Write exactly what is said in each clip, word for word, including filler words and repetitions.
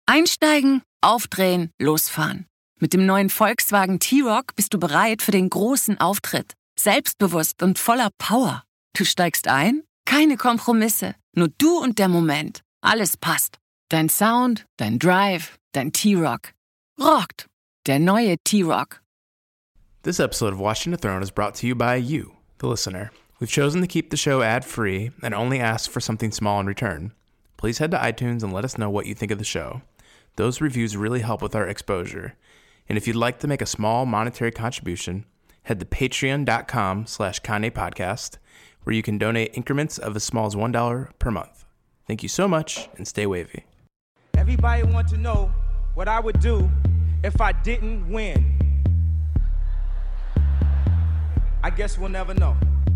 Einsteigen, aufdrehen, losfahren. Mit dem neuen Volkswagen T-Roc bist du bereit für den großen Auftritt. Selbstbewusst und voller Power. Du steigst ein? Keine Kompromisse. Nur du und der Moment. Alles passt. Dein Sound, dein Drive, dein T-Roc. Rockt. Der neue T-Roc. This episode of Watching the Throne is brought to you by you, the listener. We've chosen to keep the show ad-free and only ask for something small in return. Please head to iTunes and let us know what you think of the show. Those reviews really help with our exposure. And if you'd like to make a small monetary contribution, head to patreon.com slash Kanye Podcast, where you can donate increments of as small as one dollar per month. Thank you so much, and stay wavy. Everybody want to know what I would do if I didn't win. I guess we'll never know.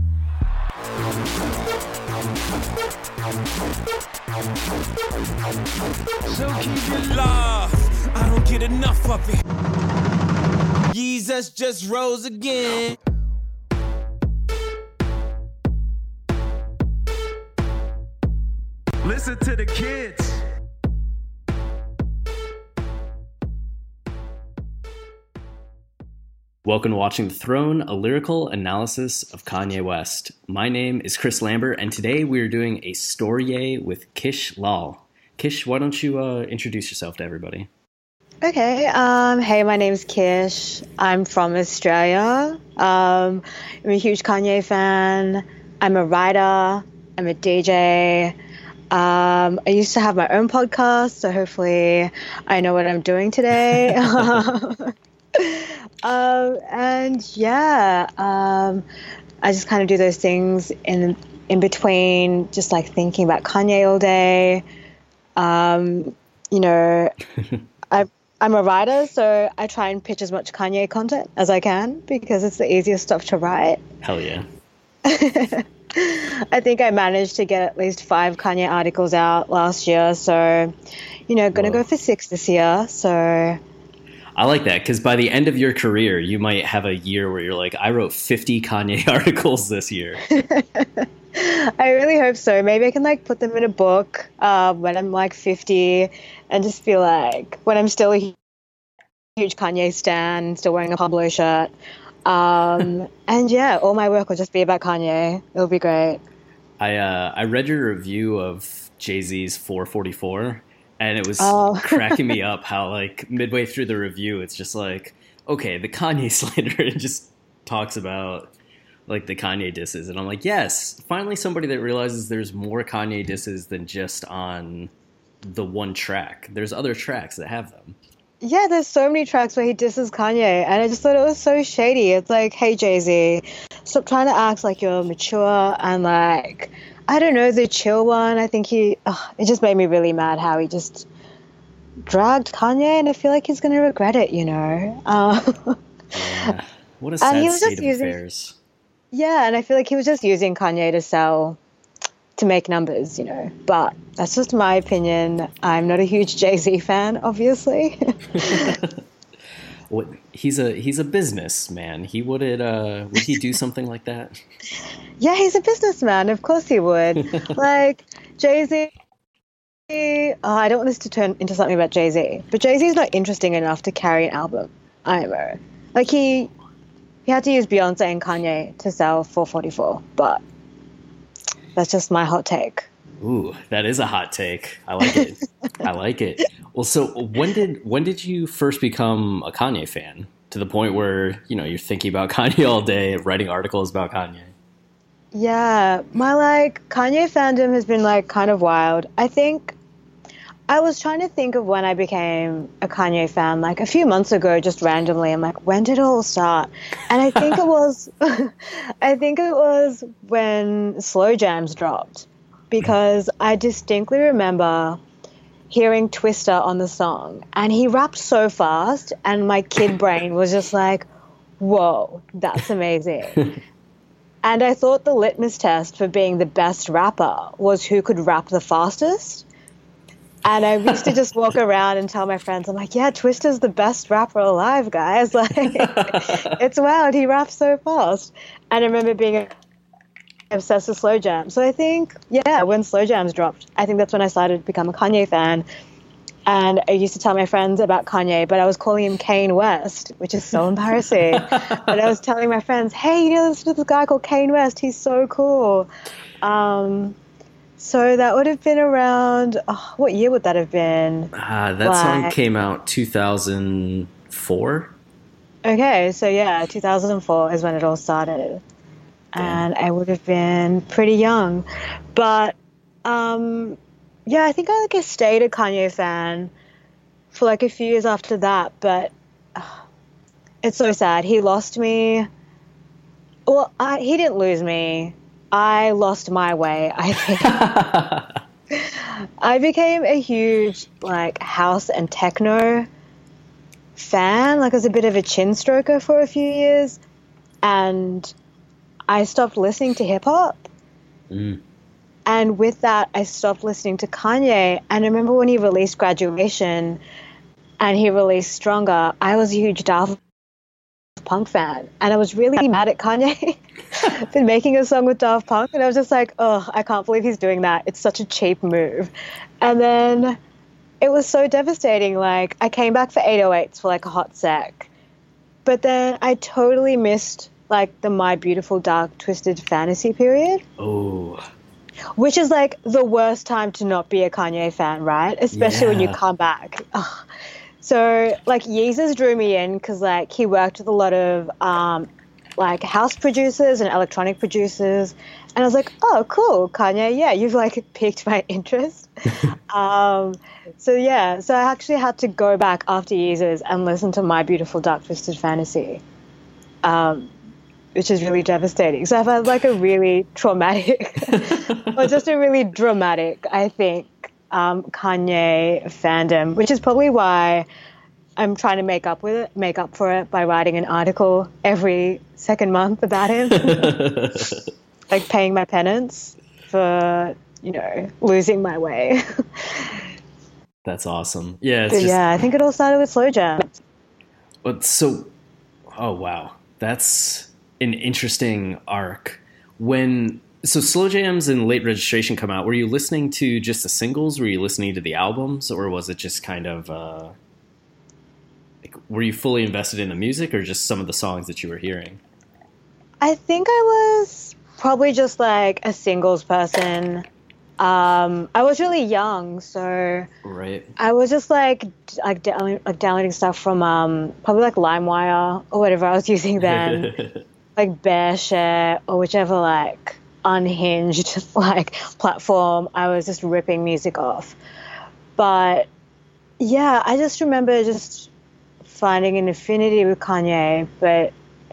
So keep your love, I don't get enough of it. Jesus just rose again. Listen to the kids. Welcome to Watching the Throne, a lyrical analysis of Kanye West. My name is Chris Lambert, and today we are doing a story with Kish Lal. Kish, why don't you uh, introduce yourself to everybody? Okay. Um, hey, my name's Kish. I'm from Australia. Um, I'm a huge Kanye fan. I'm a writer. I'm a D J. Um, I used to have my own podcast, so hopefully I know what I'm doing today. Um, and yeah, um, I just kind of do those things in in between, just like thinking about Kanye all day. Um, you know, I, I'm a writer, so I try and pitch as much Kanye content as I can because it's the easiest stuff to write. Hell yeah. I think I managed to get at least five Kanye articles out last year, so, you know, gonna Whoa. go for six this year, so... I like that, because by the end of your career, you might have a year where you're like, I wrote fifty Kanye articles this year. I really hope so. Maybe I can like put them in a book uh, when I'm like fifty and just feel like when I'm still a huge Kanye stan, still wearing a Pablo shirt. Um, and yeah, all my work will just be about Kanye. It'll be great. I uh, I read your review of Jay-Z's four forty-four. And it was oh. cracking me up how, like, midway through the review, it's just like, okay, the Kanye slander, it just talks about, like, the Kanye disses. And I'm like, yes, finally somebody that realizes there's more Kanye disses than just on the one track. There's other tracks that have them. Yeah, there's so many tracks where he disses Kanye, and I just thought it was so shady. It's like, hey, Jay-Z, stop trying to act like you're mature and, like... I don't know, the chill one, I think he, oh, it just made me really mad how he just dragged Kanye, and I feel like he's going to regret it, you know. Uh, yeah. What a sad state of using, affairs. Yeah, and I feel like he was just using Kanye to sell, to make numbers, you know. But that's just my opinion. I'm not a huge Jay-Z fan, obviously. What, he's a he's a businessman. He wouldn't uh would he do something like that? Yeah, he's a businessman. Of course he would. Like Jay-Z. Oh, I don't want this to turn into something about Jay-Z, but Jay-Z is not interesting enough to carry an album. I know. Like he he had to use Beyonce and Kanye to sell four forty-four, but that's just my hot take. Ooh, that is a hot take. I like it. I like it. Well, so when did when did you first become a Kanye fan? To the point where, you know, you're thinking about Kanye all day, writing articles about Kanye. Yeah, my like Kanye fandom has been like kind of wild. I think I was trying to think of when I became a Kanye fan, like a few months ago, just randomly. I'm like, when did it all start? And I think it was, I think it was when Slow Jams dropped. Because I distinctly remember hearing Twista on the song, and he rapped so fast, and my kid brain was just like, whoa, that's amazing. And I thought the litmus test for being the best rapper was who could rap the fastest. And I used to just walk around and tell my friends, I'm like, yeah, Twista's the best rapper alive, guys. Like, it's wild. He raps so fast. And I remember being obsessed with Slow Jams. So I think, yeah, when Slow Jams dropped, I think that's when I started to become a Kanye fan. And I used to tell my friends about Kanye, but I was calling him Kanye West, which is so embarrassing. But I was telling my friends, hey, you know, listen to this guy called Kanye West. He's so cool. Um, so that would have been around, oh, what year would that have been? Uh, that like, song came out two thousand four. Okay, so yeah, two thousand four is when it all started. And I would have been pretty young. But, um, yeah, I think I like I stayed a Kanye fan for like a few years after that. But uh, it's so sad. He lost me. Well, I, he didn't lose me. I lost my way, I think. I became a huge, like, house and techno fan. Like, I was a bit of a chin stroker for a few years. And I stopped listening to hip-hop. Mm. And with that, I stopped listening to Kanye. And I remember when he released Graduation and he released Stronger, I was a huge Daft Punk fan. And I was really mad at Kanye for making a song with Daft Punk. And I was just like, oh, I can't believe he's doing that. It's such a cheap move. And then it was so devastating. Like, I came back for eight oh eights for like a hot sec. But then I totally missed like the My Beautiful Dark Twisted Fantasy period. Oh. Which is like the worst time to not be a Kanye fan, right? Especially yeah. when you come back. Ugh. So like Yeezus drew me in because like he worked with a lot of um, like house producers and electronic producers. And I was like, oh, cool, Kanye. Yeah, you've like piqued my interest. um, so yeah, so I actually had to go back after Yeezus and listen to My Beautiful Dark Twisted Fantasy. Um, which is really devastating. So I've had like a really traumatic, or just a really dramatic, I think, um, Kanye fandom, which is probably why I'm trying to make up with it, make up for it by writing an article every second month about him, like paying my penance for, you know, losing my way. That's awesome. Yeah. It's but just... yeah, I think it all started with Slow Jam. But so, oh wow, that's an interesting arc. When so Slow Jams and Late Registration come out, were you listening to just the singles? Were you listening to the albums, or was it just kind of uh, like, were you fully invested in the music, or just some of the songs that you were hearing? I think I was probably just like a singles person. Um, I was really young, so right. I was just like like, down, like downloading stuff from um, probably like LimeWire or whatever I was using then. Like BearShare or whichever like unhinged like platform I was just ripping music off. But yeah, I just remember just finding an affinity with Kanye, but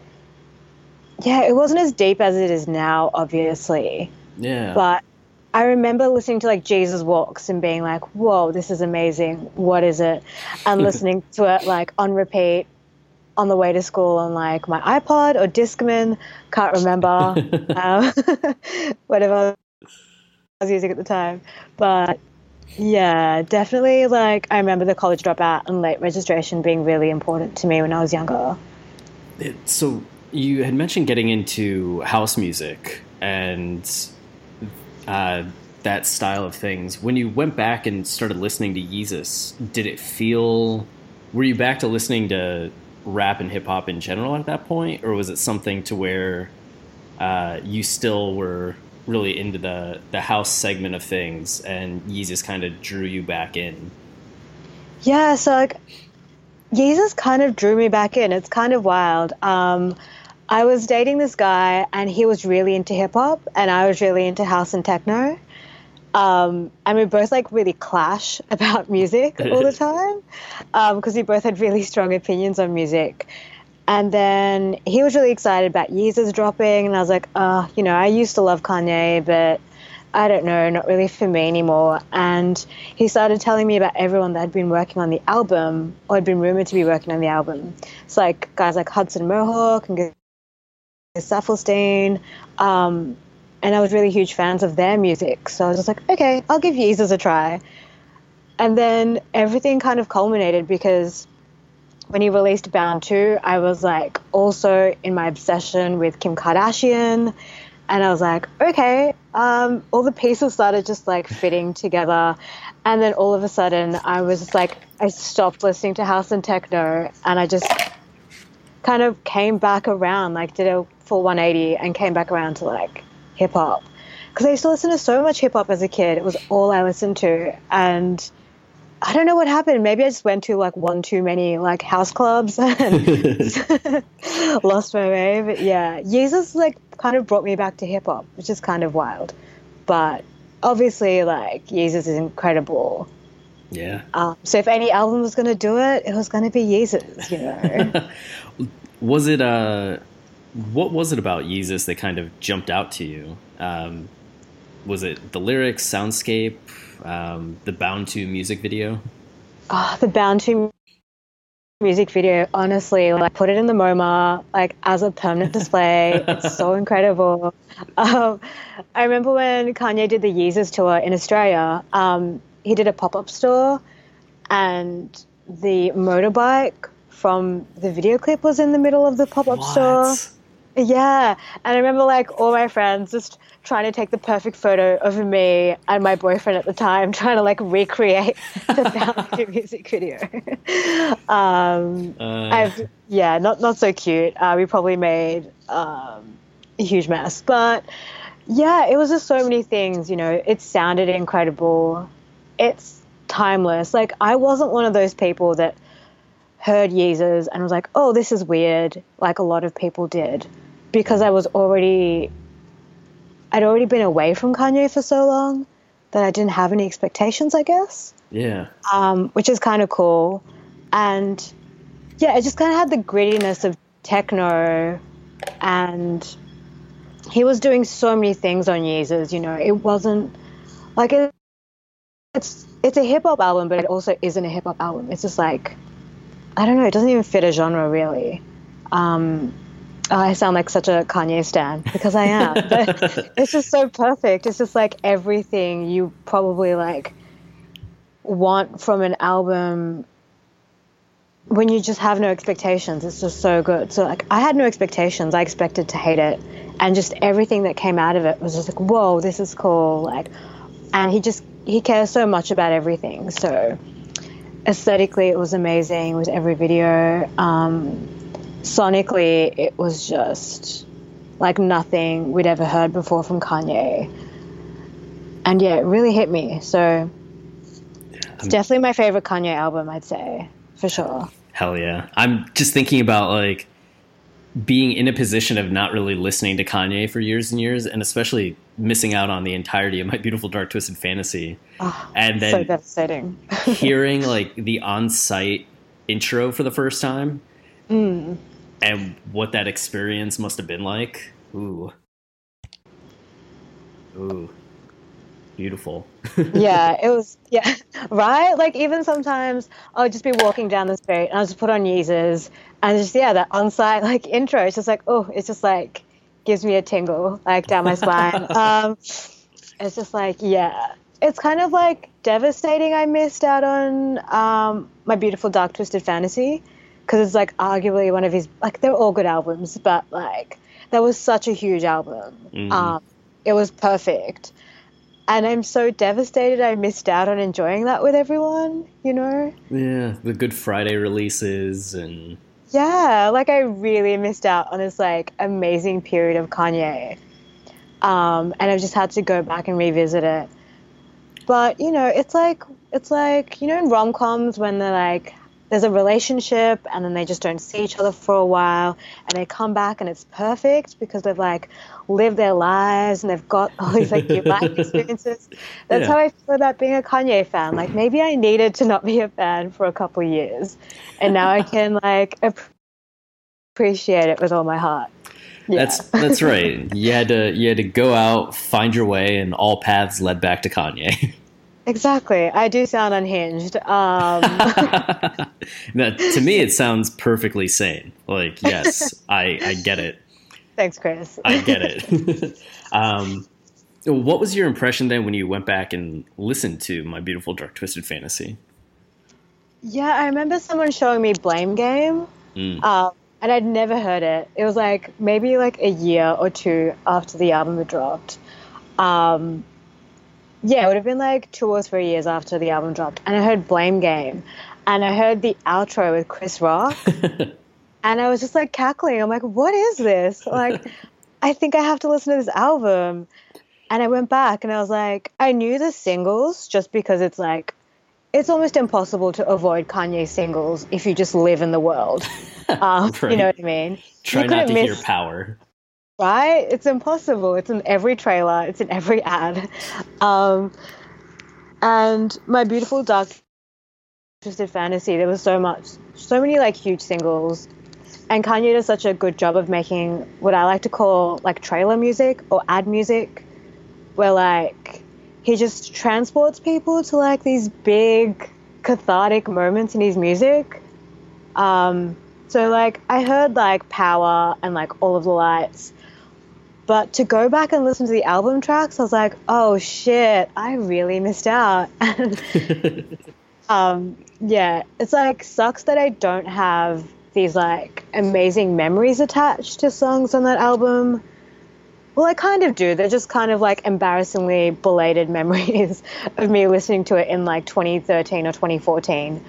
yeah, it wasn't as deep as it is now, obviously. Yeah. But I remember listening to like Jesus Walks and being like, whoa, this is amazing. What is it? And listening to it like on repeat on the way to school on like my iPod or Discman, can't remember, um, whatever I was using at the time. But yeah, definitely like I remember the College Dropout and Late Registration being really important to me when I was younger. It, so you had mentioned getting into house music and uh, that style of things. When you went back and started listening to Yeezus, did it feel, were you back to listening to rap and hip hop in general at that point, or was it something to where uh, you still were really into the the house segment of things, and Yeezus kind of drew you back in? Yeah, so like Yeezus kind of drew me back in. It's kind of wild. Um, I was dating this guy, and he was really into hip hop, and I was really into house and techno. Um, and we both like really clash about music all the time because um, we both had really strong opinions on music. And then he was really excited about Yeezus dropping, and I was like, oh, you know, I used to love Kanye, but I don't know, not really for me anymore. And he started telling me about everyone that had been working on the album or had been rumored to be working on the album. It's like guys like Hudson Mohawk and Saffelstein, um, and I was really huge fans of their music. So I was just like, okay, I'll give Yeezus a try. And then everything kind of culminated because when he released Bound two, I was like also in my obsession with Kim Kardashian. And I was like, okay, um, all the pieces started just like fitting together. And then all of a sudden I was just like, I stopped listening to house and techno and I just kind of came back around, like did a full one eighty and came back around to like hip hop. Because I used to listen to so much hip hop as a kid. It was all I listened to. And I don't know what happened. Maybe I just went to like one too many like house clubs and lost my way. But yeah, Yeezus like kind of brought me back to hip hop, which is kind of wild. But obviously, like Yeezus is incredible. Yeah. Um, so if any album was going to do it, it was going to be Yeezus, you know. Was it uh, what was it about Yeezus that kind of jumped out to you? Um, was it the lyrics, soundscape, um, the Bound to music video? Oh, the Bound to music video, honestly, like put it in the MoMA, like as a permanent display. It's so incredible. Um, I remember when Kanye did the Yeezus tour in Australia, um, he did a pop-up store and the motorbike from the video clip was in the middle of the pop-up What? store. Yeah. And I remember like all my friends just trying to take the perfect photo of me and my boyfriend at the time, trying to like recreate the Bound to music video. um, Uh. I've, yeah, not, not so cute. Uh, we probably made um, a huge mess, but yeah, it was just so many things, you know, it sounded incredible. It's timeless. Like I wasn't one of those people that heard Yeezus and was like, oh, this is weird, like a lot of people did, because I was already, I'd already been away from Kanye for so long that I didn't have any expectations, I guess. Yeah. Um, which is kind of cool. And yeah, it just kind of had the grittiness of techno, and he was doing so many things on Yeezus, you know, it wasn't like it, it's, it's a hip hop album, but it also isn't a hip hop album. It's just like, I don't know, it doesn't even fit a genre really. Um, oh, I sound like such a Kanye stan because I am, but it's just so perfect. It's just like everything you probably like want from an album when you just have no expectations. It's just so good. So like I had no expectations. I expected to hate it, and just everything that came out of it was just like, whoa, this is cool. Like, and he just, he cares so much about everything. So aesthetically, it was amazing with every video. Um, sonically, it was just like nothing we'd ever heard before from Kanye. And yeah, it really hit me. So it's definitely my favorite Kanye album, I'd say, for sure. Hell yeah. I'm just thinking about like being in a position of not really listening to Kanye for years and years, and especially missing out on the entirety of My Beautiful Dark Twisted Fantasy. Oh, and then so devastating. hearing like the on-site intro for the first time mm. and what that experience must have been like. Ooh. Ooh. Beautiful. Yeah, it was, yeah, right? Like even sometimes I'll just be walking down the street and I'll just put on Yeezus and just, yeah, that on-site like intro, it's just like, oh, it's just like gives me a tingle like down my spine. um, it's just like, yeah, it's kind of like devastating I missed out on um, My Beautiful Dark Twisted Fantasy, because it's like arguably one of his, like they're all good albums, but like that was such a huge album. Mm-hmm. Um, it was perfect. And I'm so devastated I missed out on enjoying that with everyone, you know? Yeah, the Good Friday releases and... Yeah, like I really missed out on this like amazing period of Kanye. Um, and I've just had to go back and revisit it. But, you know, it's like, it's like, you know, in rom-coms when they're like, there's a relationship and then they just don't see each other for a while and they come back and it's perfect because they've like lived their lives and they've got all these like new life experiences. That's Yeah. how I feel about being a Kanye fan. Like maybe I needed to not be a fan for a couple years and now I can like appreciate it with all my heart. Yeah. That's that's right. You had to you had to go out, find your way, and all paths led back to Kanye. Exactly. I do sound unhinged. Um, Now, to me, it sounds perfectly sane. Like, yes, I, I get it. thanks, Chris. I get it. um, what was your impression then when you went back and listened to My Beautiful Dark Twisted Fantasy? Yeah, I remember someone showing me Blame Game, Mm. um, and I'd never heard it. It was like maybe like a year or two after the album had dropped. Um, yeah, it would have been like two or three years after the album dropped, and I heard Blame Game, and I heard the outro with Chris Rock, and I was just like cackling. I'm like, what is this? Like, I think I have to listen to this album. And I went back and I was like, I knew the singles just because it's like, it's almost impossible to avoid Kanye singles if you just live in the world. Um, right. You know what I mean? Try not to miss, hear Power. Right? It's impossible. It's in every trailer. It's in every ad. Um, and My Beautiful Dark Twisted Fantasy, there was so much, so many like huge singles. And Kanye does such a good job of making what I like to call like trailer music or ad music, where like he just transports people to like these big cathartic moments in his music. Um, so like I heard like Power and like All of the Lights, but to go back and listen to the album tracks, I was like, oh shit, I really missed out. um, yeah, it's like sucks that I don't have these like amazing memories attached to songs on that album. Well, I kind of do. They're just kind of like embarrassingly belated memories of me listening to it in like twenty thirteen or twenty fourteen.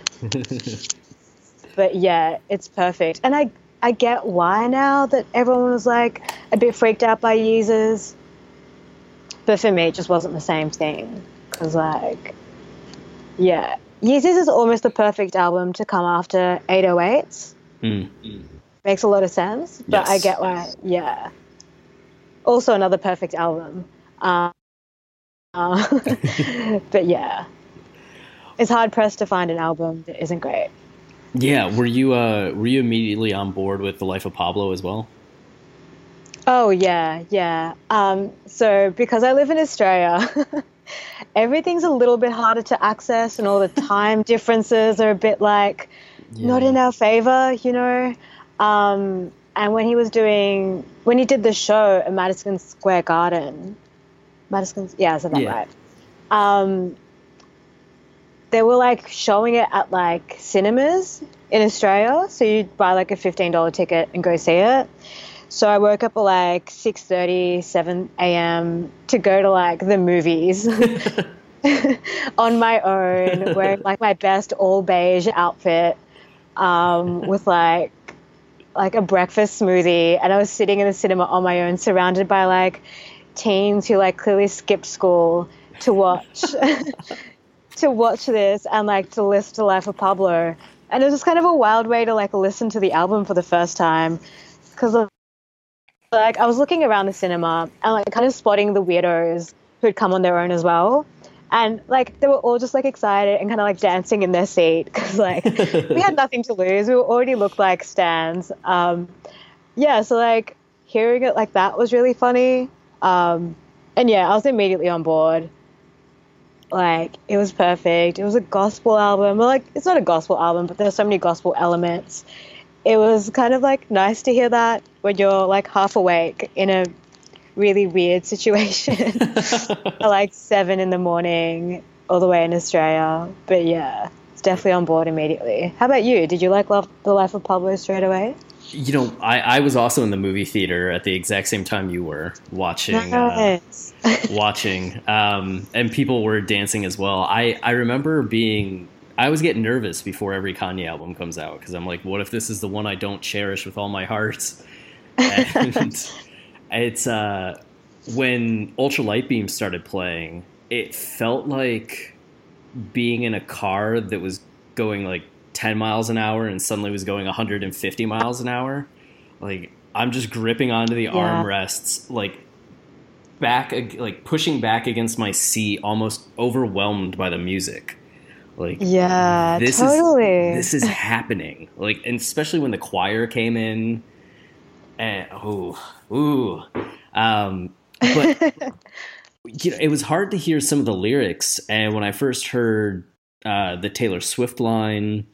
But yeah, it's perfect. And I, I get why now that everyone was like a bit freaked out by Yeezus. But for me, it just wasn't the same thing. Because like, yeah, Yeezus is almost the perfect album to come after eight oh eights. Mm. Makes a lot of sense. But yes. I get why, yeah. Also another perfect album. Uh, uh, but yeah, it's hard pressed to find an album that isn't great. Yeah, were you uh, were you immediately on board with The Life of Pablo as well? Oh yeah, yeah. Um, so because I live in Australia, everything's a little bit harder to access, and all the time differences are a bit like yeah. not in our favor, you know. Um, And when he was doing, when he did the show at Madison Square Garden, Madison, yeah, I said that yeah. right. Um, they were like showing it at like cinemas in Australia. So you'd buy like a fifteen dollars ticket and go see it. So I woke up at like six thirty, seven a.m. to go to like the movies on my own, wearing like my best all beige outfit um, with like, like a breakfast smoothie, and I was sitting in the cinema on my own, surrounded by like teens who like clearly skipped school to watch to watch this and like to listen to Life of Pablo. And it was just kind of a wild way to like listen to the album for the first time, because like I was looking around the cinema and like kind of spotting the weirdos who'd come on their own as well. And, like, they were all just, like, excited and kind of, like, dancing in their seat because, like, we had nothing to lose. We already looked like stans. Um, yeah, so, like, hearing it like that was really funny. Um, and, yeah, I was immediately on board. Like, it was perfect. It was a gospel album. Well, like, it's not a gospel album, but there's so many gospel elements. It was kind of, like, nice to hear that when you're, like, half awake in a really weird situation at like seven in the morning all the way in Australia. But yeah, it's definitely on board immediately. How about you? Did you like love The Life of Pablo straight away? You know, I, I was also in the movie theater at the exact same time you were watching, nice. uh, watching, um, and people were dancing as well. I, I remember being, I was getting nervous before every Kanye album comes out because I'm like, what if this is the one I don't cherish with all my heart? And it's uh, when Ultra Light Beam started playing, it felt like being in a car that was going like ten miles an hour and suddenly was going one hundred fifty miles an hour. Like I'm just gripping onto the yeah. armrests, like back, like pushing back against my seat, almost overwhelmed by the music. Like yeah, this totally. is this is happening. Like, and especially when the choir came in. And, oh, ooh, um, but you know, it was hard to hear some of the lyrics. And when I first heard uh, the Taylor Swift line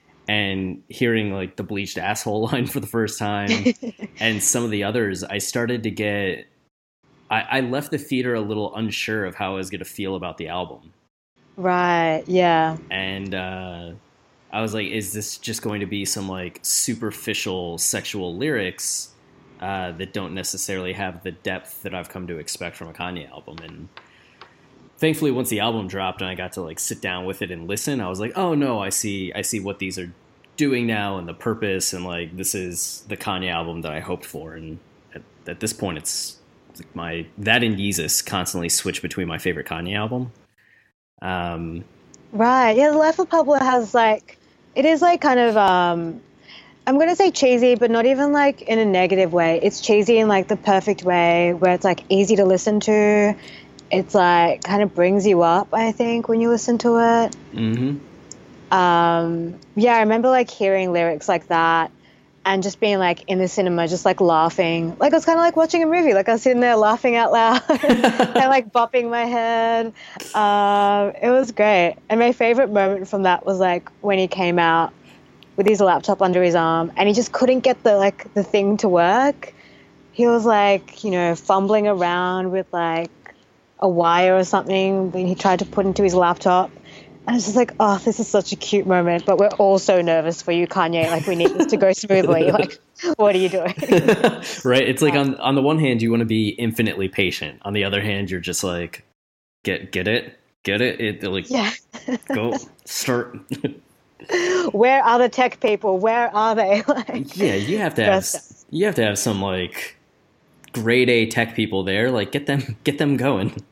and hearing like the bleached asshole line for the first time and some of the others, I started to get, I, I left the theater a little unsure of how I was going to feel about the album. Right. Yeah. And, uh, I was like, is this just going to be some like superficial sexual lyrics? uh, that don't necessarily have the depth that I've come to expect from a Kanye album. And thankfully, once the album dropped and I got to like sit down with it and listen, I was like, oh no, I see, I see what these are doing now and the purpose, and like this is the Kanye album that I hoped for. And at, at this point, it's like my that and Yeezus constantly switch between my favorite Kanye album. Um, right, yeah, The Life of Pablo has like it is like kind of um, I'm gonna say cheesy, but not even like in a negative way. It's cheesy in like the perfect way, where it's like easy to listen to. It's like kind of brings you up, I think, when you listen to it. Mm-hmm. Um, yeah, I remember like hearing lyrics like that and just being like in the cinema, just like laughing. Like it was kind of like watching a movie. Like I was sitting there laughing out loud and like bopping my head. Um, it was great. And my favorite moment from that was like when he came out with his laptop under his arm and he just couldn't get the like the thing to work. He was like, you know, fumbling around with like a wire or something when he tried to put into his laptop. And it's just like, oh, this is such a cute moment, but we're all so nervous for you, Kanye. Like, we need this to go smoothly. Like, what are you doing? Right? It's like on on the one hand, you want to be infinitely patient. On the other hand, you're just like, get get it, get it. It like, yeah. Go start. Where are the tech people? Where are they? Like, yeah, you have to have you have to have some like grade A tech people there. Like, get them get them going.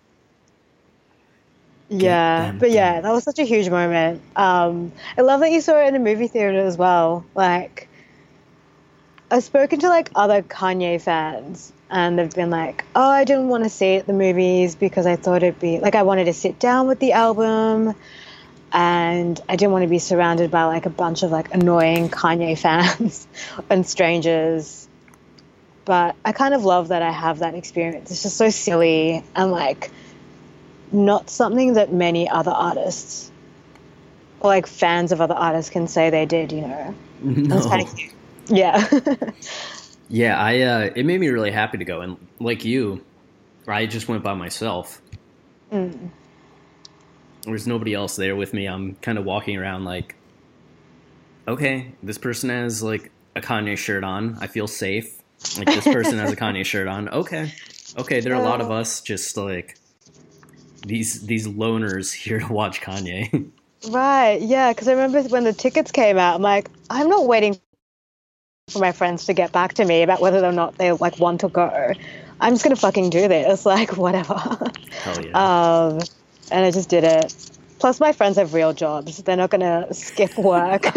Yeah, but yeah, that was such a huge moment. Um, I love that you saw it in a movie theater as well. Like, I've spoken to like other Kanye fans, and they've been like, "Oh, I didn't want to see it at the movies because I thought it'd be like I wanted to sit down with the album, and I didn't want to be surrounded by like a bunch of like annoying Kanye fans and strangers." But I kind of love that I have that experience. It's just so silly and like not something that many other artists or like fans of other artists can say they did, you know. No. That's kind of cute. Yeah. Yeah, I uh, it made me really happy to go, and like you, I just went by myself. Mm. There's nobody else there with me. I'm kind of walking around like, okay, this person has like a Kanye shirt on. I feel safe. Like this person has a Kanye shirt on. Okay, okay, there are a lot of us just like these these loners here to watch Kanye. Right, yeah, because I remember when the tickets came out, I'm like, I'm not waiting for my friends to get back to me about whether or not they like want to go. I'm just gonna fucking do this, like whatever. Hell yeah. Um, and I just did it. Plus, my friends have real jobs; they're not gonna skip work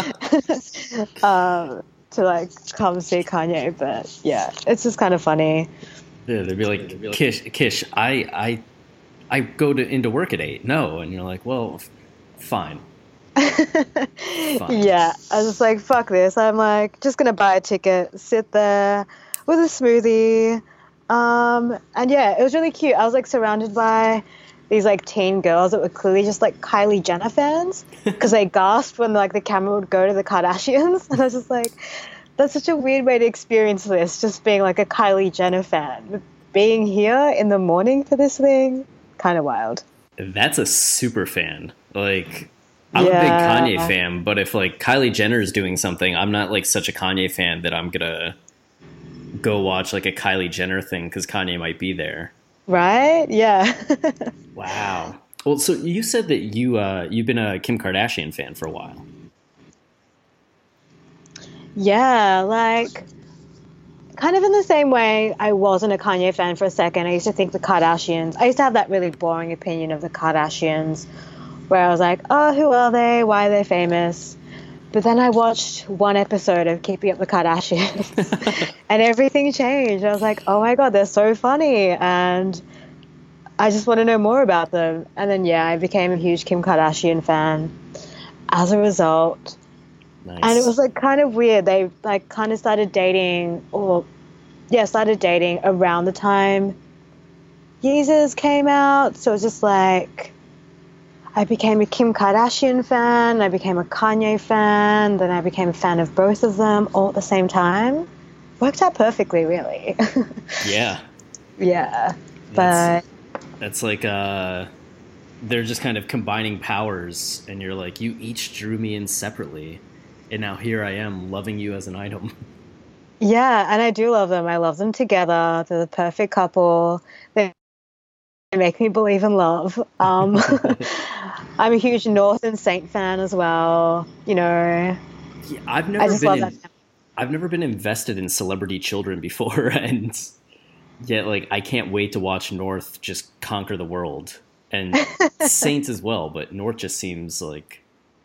um, to like come see Kanye. But yeah, it's just kind of funny. Yeah, they'd be like, Kish, Kish, I, I, I go to into work at eight. No, and you're like, well, f- fine. fine. Yeah, I was just like, fuck this. I'm like, just gonna buy a ticket, sit there with a smoothie, um, and yeah, it was really cute. I was like surrounded by these like teen girls that were clearly just like Kylie Jenner fans because they gasped when like the camera would go to the Kardashians, and I was just like, that's such a weird way to experience this, just being like a Kylie Jenner fan. But being here in the morning for this thing, kind of wild. That's a super fan. Like, I'm yeah. a big Kanye fan, but if like Kylie Jenner is doing something, I'm not like such a Kanye fan that I'm gonna go watch like a Kylie Jenner thing because Kanye might be there. Right? Yeah. Wow. Well, so you said that you uh, you've been a Kim Kardashian fan for a while. Yeah, like kind of in the same way I wasn't a Kanye fan for a second. I used to think the Kardashians, I used to have that really boring opinion of the Kardashians where I was like, oh, who are they? Why are they famous? But then I watched one episode of Keeping Up with the Kardashians and everything changed. I was like, oh my God, they're so funny. And I just want to know more about them. And then, yeah, I became a huge Kim Kardashian fan as a result. Nice. And it was like kind of weird. They like kind of started dating or yeah, started dating around the time Yeezus came out. So it was just like, I became a Kim Kardashian fan, I became a Kanye fan, then I became a fan of both of them all at the same time. Worked out perfectly, really. Yeah. Yeah. That's, but that's like uh they're just kind of combining powers and you're like, you each drew me in separately and now here I am loving you as an item. Yeah, and I do love them. I love them together. They're the perfect couple. They make me believe in love. Um, I'm a huge North and Saint fan as well. You know, Yeah, I've I never just been love in, that. I've never been invested in celebrity children before, and yet like I can't wait to watch North just conquer the world, and Saints as well. But North just seems like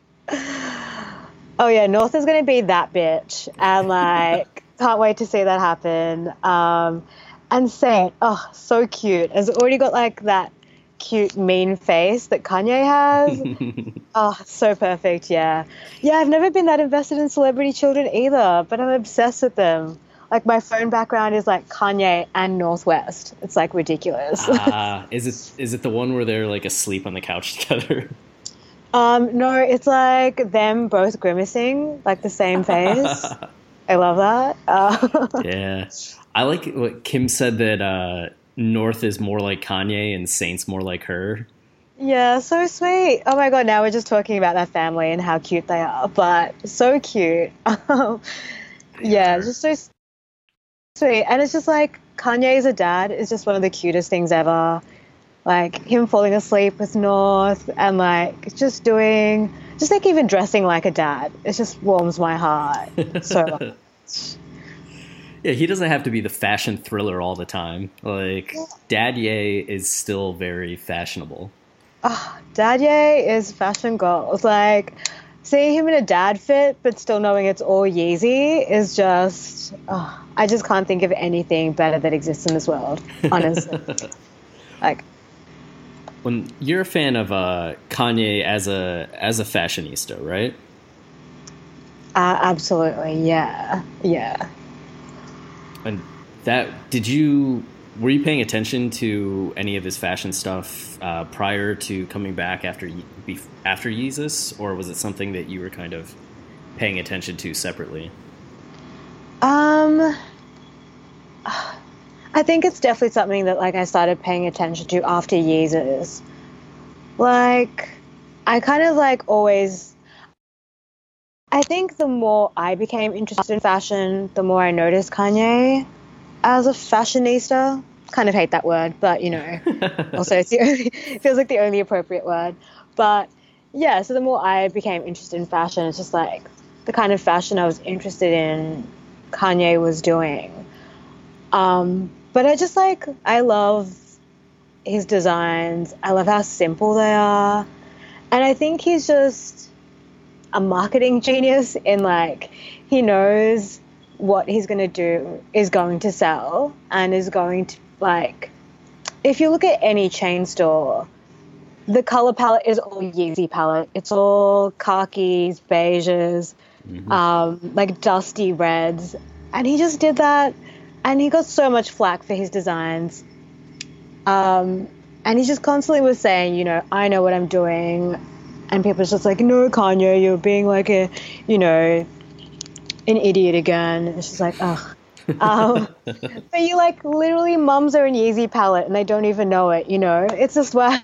Oh yeah, North is going to be that bitch, and like can't wait to see that happen. Um, and Saint, oh, so cute. Has already got like that cute mean face that Kanye has. Oh, so perfect. Yeah, yeah. I've never been that invested in celebrity children either, but I'm obsessed with them. Like my phone background is like Kanye and Northwest. It's like ridiculous. ah, is it is it the one where they're like asleep on the couch together? Um, no, it's like them both grimacing, like the same face. I love that. Uh, Yeah, I like what Kim said that uh, North is more like Kanye and Saints more like her. yeah, so sweet. Oh my God, now we're just talking about that family and how cute they are, but so cute. Um, yeah, are. just so sweet. And it's just like Kanye as a dad is just one of the cutest things ever. Like him falling asleep with North and like just doing, just like even dressing like a dad. It just warms my heart so much. Yeah, he doesn't have to be the fashion thriller all the time. Like Dad Ye is still very fashionable. Dadye is fashion goals. Like seeing him in a dad fit, but still knowing it's all Yeezy is just. Oh, I just can't think of anything better that exists in this world. Honestly, like When you're a fan of uh, Kanye as a as a fashionista, right? uh, absolutely, yeah, yeah. And that did you were you paying attention to any of his fashion stuff uh, prior to coming back after Ye- bef- after Yeezus, or was it something that you were kind of paying attention to separately? Um, I think it's definitely something that like I started paying attention to after Yeezus. Like, I kind of like always. I think the more I became interested in fashion, the more I noticed Kanye as a fashionista. Kind of hate that word, but you know, also it's the only, it feels like the only appropriate word. But yeah, so the more I became interested in fashion, it's just like the kind of fashion I was interested in, Kanye was doing. Um, but I just like, I love his designs. I love how simple they are. And I think he's just a marketing genius in like, he knows what he's going to do is going to sell and is going to like, if you look at any chain store, the color palette is all Yeezy palette. It's all khakis, beiges, mm-hmm. um, like dusty reds. And he just did that. And he got so much flack for his designs. Um, and he just constantly was saying, you know, I know what I'm doing. And people's just like, no, Kanye, you're being like a, you know, an idiot again. And it's just like, ugh. Um, but you like literally mums are in Yeezy palette and they don't even know it, you know? It's just why,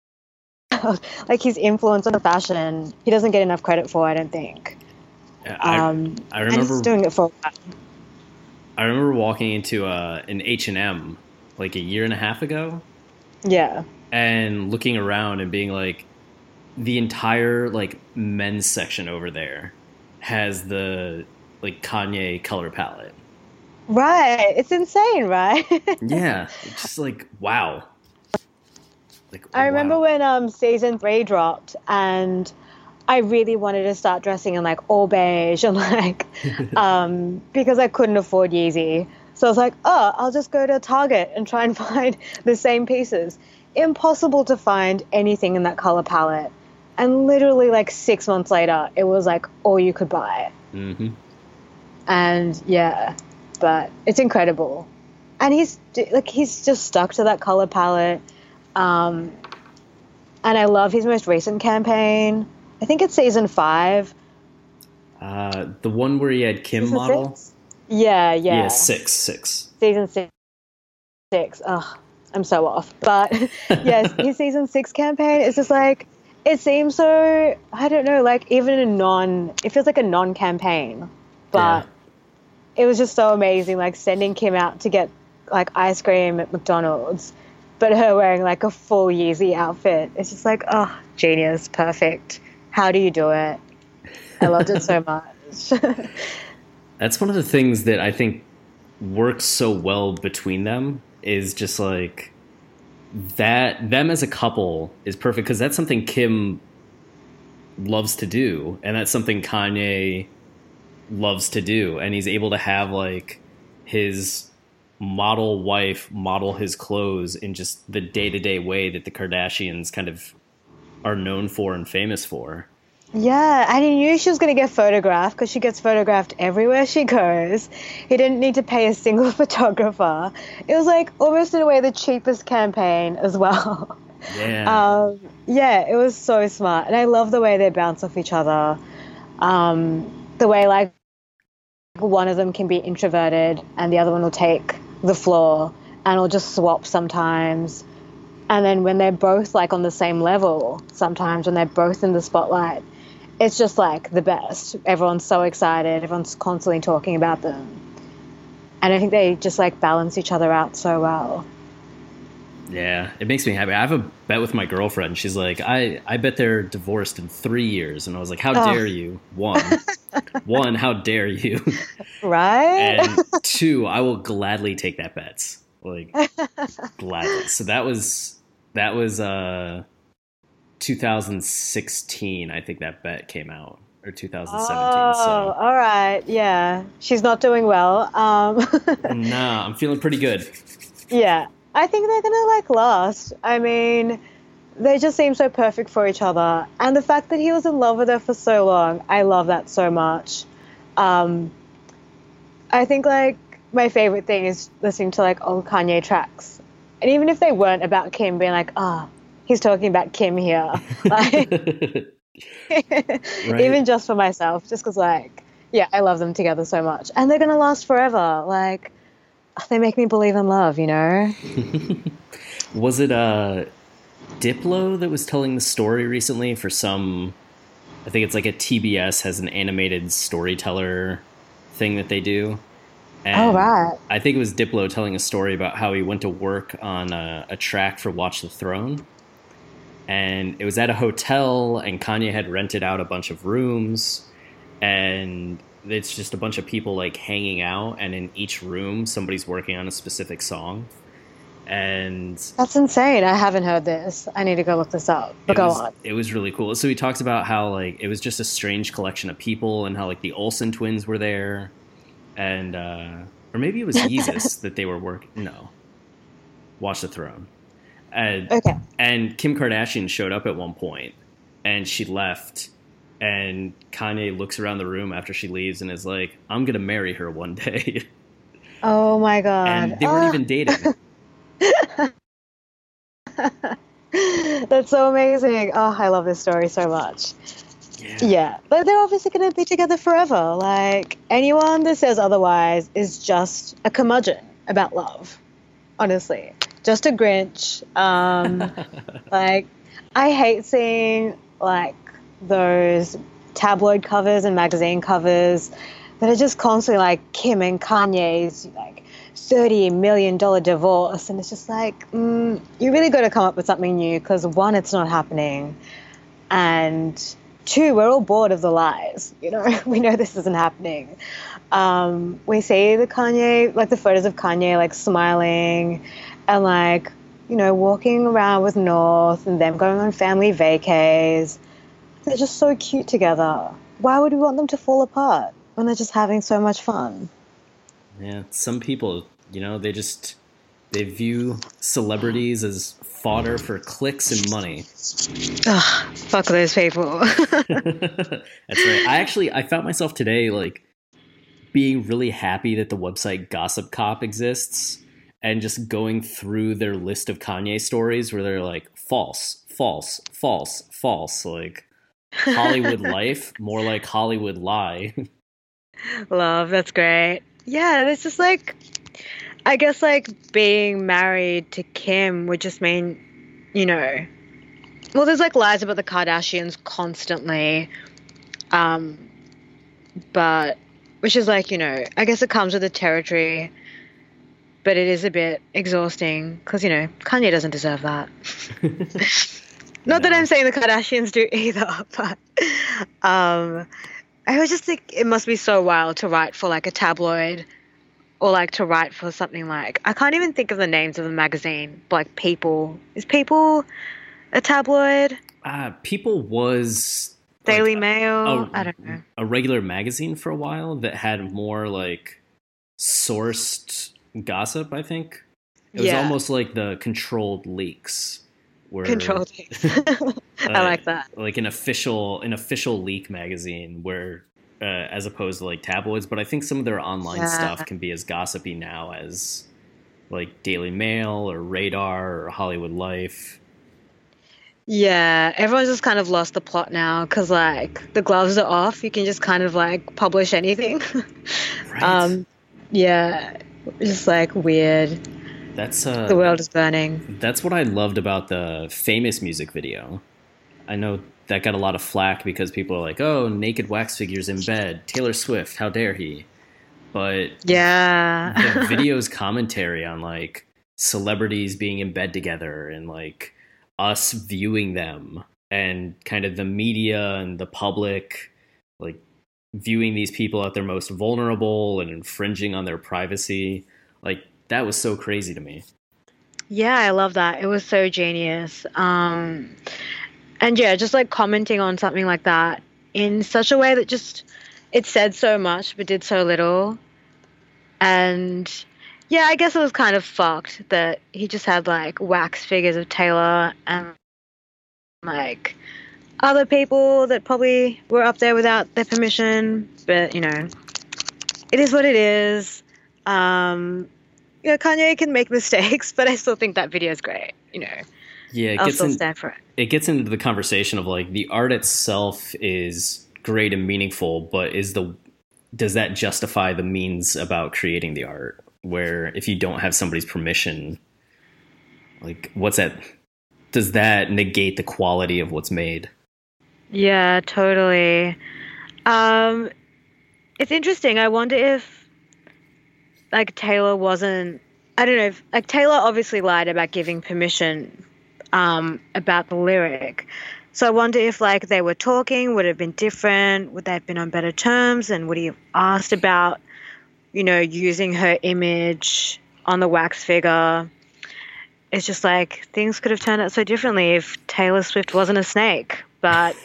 like his influence on the fashion, he doesn't get enough credit for, I don't think. Yeah, I, um, I remember and he's doing it for a while. I remember walking into uh, an H and M like a year and a half ago. Yeah. And looking around and being like, the entire like men's section over there has the like Kanye color palette. Right. It's insane, right? Yeah. It's just like, wow. Like, I remember wow. when um season three dropped and I really wanted to start dressing in like all beige and like um because I couldn't afford Yeezy. So I was like, oh, I'll just go to Target and try and find the same pieces. Impossible to find anything in that color palette. And literally like six months later, it was like all you could buy. Mm-hmm. And yeah, but it's incredible. And he's like, he's just stuck to that color palette. Um, and I love his most recent campaign. I think it's season five. Uh, the one where he had Kim Season model? Six? Yeah, yeah. Yeah, six, six. Season six. Six. Ugh, I'm so off. But yes, his season six campaign is just like, it seems so, I don't know, like even a non, it feels like a non-campaign. But it was just so amazing, like sending Kim out to get like ice cream at McDonald's, but her wearing like a full Yeezy outfit. It's just like, oh, genius, perfect. How do you do it? I loved it so much. That's one of the things that I think works so well between them, is just like that them as a couple is perfect, because that's something Kim loves to do, and that's something Kanye loves to do, and he's able to have like his model wife model his clothes in just the day-to-day way that the Kardashians kind of are known for and famous for. Yeah, and he knew she was going to get photographed because she gets photographed everywhere she goes. He didn't need to pay a single photographer. It was like almost in a way the cheapest campaign as well. Yeah. Um, yeah, it was so smart. And I love the way they bounce off each other. Um, the way like one of them can be introverted and the other one will take the floor and will just swap sometimes. And then when they're both like on the same level, sometimes when they're both in the spotlight, it's just like the best. Everyone's so excited. Everyone's constantly talking about them. And I think they just like balance each other out so well. Yeah, it makes me happy. I have a bet with my girlfriend. She's like, I, I bet they're divorced in three years. And I was like, how Oh. dare you? One, one, how dare you? Right? And two, I will gladly take that bet. Like, gladly. So that was, that was, uh, two thousand sixteen, I think that bet came out, or two thousand seventeen. Oh, So, all right. Yeah. She's not doing well. Um, nah, I'm feeling pretty good. yeah. I think they're going to like last. I mean, they just seem so perfect for each other. And the fact that he was in love with her for so long, I love that so much. Um, I think like my favorite thing is listening to like old Kanye tracks. And even if they weren't about Kim, being like, ah, oh, he's talking about Kim here. Like, Right. even just for myself, just because like, yeah, I love them together so much. And they're going to last forever. Like, they make me believe in love, you know? Was it uh, Diplo that was telling the story recently for some, I think it's like a T B S has an animated storyteller thing that they do. And Oh, right. I think it was Diplo telling a story about how he went to work on a, a track for Watch the Throne. And it was at a hotel, and Kanye had rented out a bunch of rooms, and it's just a bunch of people like hanging out, and in each room somebody's working on a specific song. And That's insane. I haven't heard this. I need to go look this up. But it go was, on. It was really cool. So he talks about how like it was just a strange collection of people, and how like the Olsen twins were there, and uh, or maybe it was Yeezus that they were working. No, Watch the Throne. And, Okay. and Kim Kardashian showed up at one point, and she left. And Kanye looks around the room after she leaves and is like, "I'm gonna marry her one day." Oh my god. And they weren't Ah, even dating. That's so amazing. Oh, I love this story so much. Yeah. Yeah. But they're obviously going to be together forever. Like, anyone that says otherwise is just a curmudgeon about love. Honestly. Just a Grinch. Um, like, I hate seeing, like, those tabloid covers and magazine covers that are just constantly, like, Kim and Kanye's, like, thirty million dollars divorce. And it's just like, mm, you really got to come up with something new because, one, it's not happening. And two, we're all bored of the lies. You know, we know this isn't happening. Um, we see the Kanye, like the photos of Kanye, like smiling and like, you know, walking around with North and them going on family vacays. They're just so cute together. Why would we want them to fall apart when they're just having so much fun? Yeah, some people, you know, they just they view celebrities as fodder for clicks and money. Ugh, fuck those people. That's right. I actually I found myself today like being really happy that the website Gossip Cop exists, and just going through their list of Kanye stories where they're like false, false, false, false, like Hollywood life, more like Hollywood lie. Love, that's great. Yeah, it's just like, I guess like being married to Kim would just mean, you know, well, there's like lies about the Kardashians constantly, um, but which is like, you know, I guess it comes with the territory, but it is a bit exhausting because, you know, Kanye doesn't deserve that. Not no. that I'm saying the Kardashians do either, but um, I was just think it must be so wild to write for like a tabloid or like to write for something like, I can't even think of the names of the magazine, but like People. Is People a tabloid? Uh, People was... Daily like, Mail? a, I don't know. A regular magazine for a while that had more like sourced gossip, I think. It was yeah. almost like the Controlled Leaks. Where, Controlled Leaks. I like that. Like an official, an official leak magazine where, uh, as opposed to like tabloids, but I think some of their online yeah. stuff can be as gossipy now as like Daily Mail or Radar or Hollywood Life. Yeah, everyone's just kind of lost the plot now because, like, the gloves are off. You can just kind of, like, publish anything. Right. Um, yeah, just, like, weird. That's uh, the world is burning. That's what I loved about the Famous music video. I know that got a lot of flack because people are like, oh, naked wax figures in bed. Taylor Swift, how dare he? But yeah, the video's commentary on, like, celebrities being in bed together and, like, us viewing them and kind of the media and the public like viewing these people at their most vulnerable and infringing on their privacy, like that was so crazy to me. Yeah, I love that. It was so genius. Um and yeah, just like commenting on something like that in such a way that just it said so much but did so little. And yeah, I guess it was kind of fucked that he just had, like, wax figures of Taylor and, like, other people that probably were up there without their permission. But, you know, it is what it is. Um, you know, Kanye can make mistakes, but I still think that video is great, you know. Yeah, it I'll gets still in, stand for it. It gets into the conversation of, like, the art itself is great and meaningful, but is the does that justify the means about creating the art? Where if you don't have somebody's permission, like what's that? Does that negate the quality of what's made? Yeah, totally. Um, it's interesting. I wonder if like Taylor wasn't, I don't know, if, like Taylor obviously lied about giving permission um, about the lyric. So I wonder if like they were talking, would it have been different? Would they have been on better terms? And would he have asked about, you know, using her image on the wax figure? It's just like things could have turned out so differently if Taylor Swift wasn't a snake. But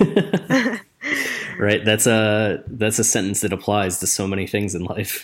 right, that's a that's a sentence that applies to so many things in life.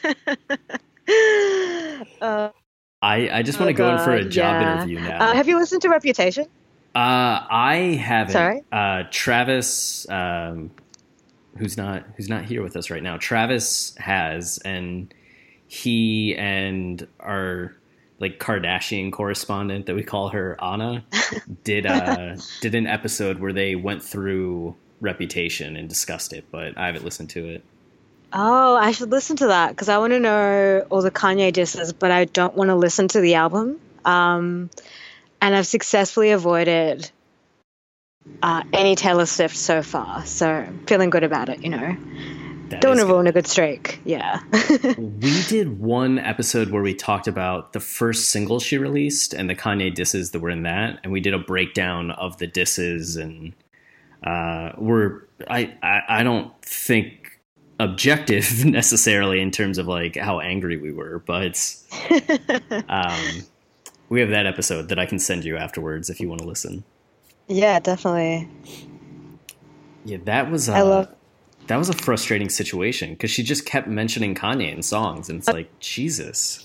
uh, I I just want to oh go God, in for a job yeah. interview now. Uh, have you listened to Reputation? Uh, I haven't. Sorry, uh, Travis. Um, who's not who's not here with us right now. Travis has, and he and our like Kardashian correspondent that we call her Anna did uh did an episode where they went through Reputation and discussed it, but I haven't listened to it. Oh, I should listen to that because I want to know all the Kanye disses, but I don't want to listen to the album. Um, and I've successfully avoided Uh, any Taylor Swift so far, so feeling good about it, you know. That Don't want to ruin a good streak, yeah. We did one episode where we talked about the first single she released and the Kanye disses that were in that, and we did a breakdown of the disses, and uh, we're I, I I don't think objective necessarily in terms of like how angry we were, but um, we have that episode that I can send you afterwards if you want to listen. Yeah, definitely. Yeah, that was uh, I love that was a frustrating situation because she just kept mentioning Kanye in songs, and it's like, Jesus.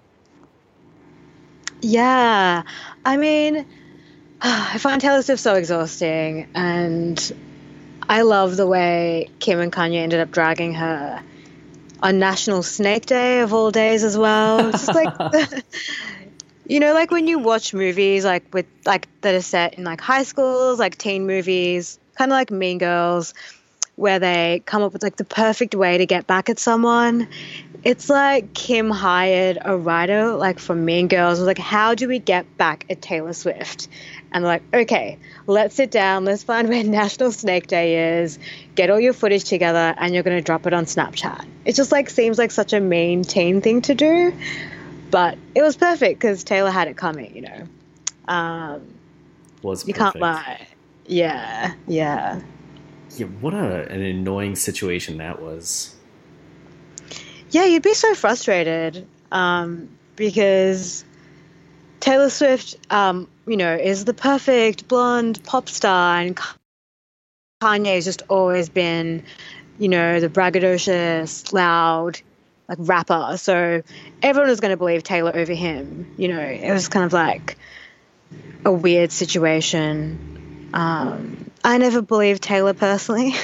Yeah, I mean, I find Taylor Swift so exhausting, and I love the way Kim and Kanye ended up dragging her on National Snake Day of all days as well. It's just like. You know, like when you watch movies like with like that are set in like high schools, like teen movies, kind of like Mean Girls, where they come up with like the perfect way to get back at someone. It's like Kim hired a writer like from Mean Girls. Like, how do we get back at Taylor Swift? And they're like, okay, let's sit down. Let's find where National Snake Day is. Get all your footage together, and you're going to drop it on Snapchat. It just like seems like such a mean teen thing to do, but it was perfect because Taylor had it coming. You know, um, Was you perfect. can't lie. Yeah, yeah. Yeah, what a, an annoying situation that was. Yeah, you'd be so frustrated um, because Taylor Swift, um, you know, is the perfect blonde pop star, and Kanye has just always been, you know, the braggadocious, loud, like rapper. So everyone was going to believe Taylor over him. You know, it was kind of like a weird situation. Um, I never believed Taylor personally.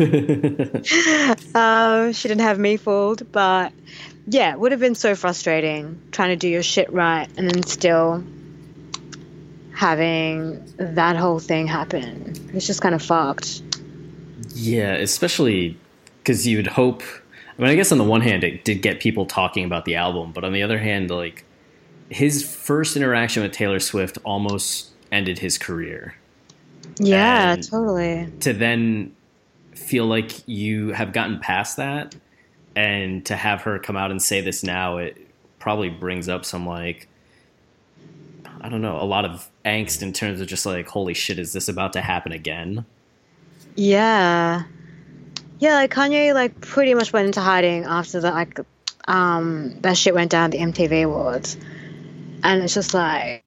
um, she didn't have me fooled, but yeah, it would have been so frustrating trying to do your shit right and then still having that whole thing happen. It's just kind of fucked. Yeah, especially because you'd hope. I mean, I guess on the one hand, it did get people talking about the album, but on the other hand, like his first interaction with Taylor Swift almost ended his career. Yeah, And totally. to then feel like you have gotten past that, and to have her come out and say this now, it probably brings up some like, I don't know, a lot of angst in terms of just like, holy shit, is this about to happen again? Yeah. Yeah, like Kanye like pretty much went into hiding after that like um that shit went down at the M T V Awards. And it's just like